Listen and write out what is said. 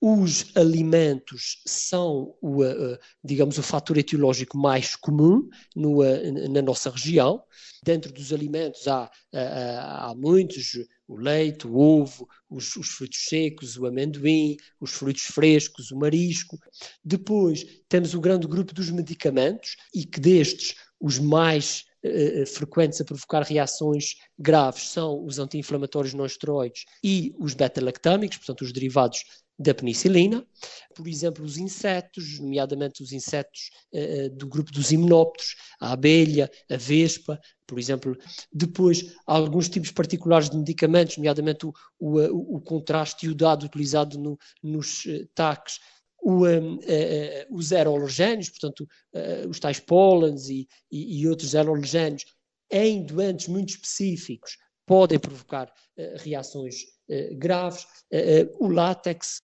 Os alimentos são, digamos, o fator etiológico mais comum na nossa região. Dentro dos alimentos há muitos, o leite, o ovo, os frutos secos, o amendoim, os frutos frescos, o marisco. Depois temos o grande grupo dos medicamentos e que destes os mais frequentes a provocar reações graves são os anti-inflamatórios não esteroides e os beta-lactâmicos, portanto os derivados da penicilina. Por exemplo, os insetos, nomeadamente os insetos do grupo dos himenópteros, a abelha, a vespa, por exemplo. Depois, há alguns tipos particulares de medicamentos, nomeadamente o contraste iodado utilizado nos taques, os aeroalergénios, portanto, os tais pólenes e outros aeroalergénios, em doentes muito específicos, podem provocar reações graves. O látex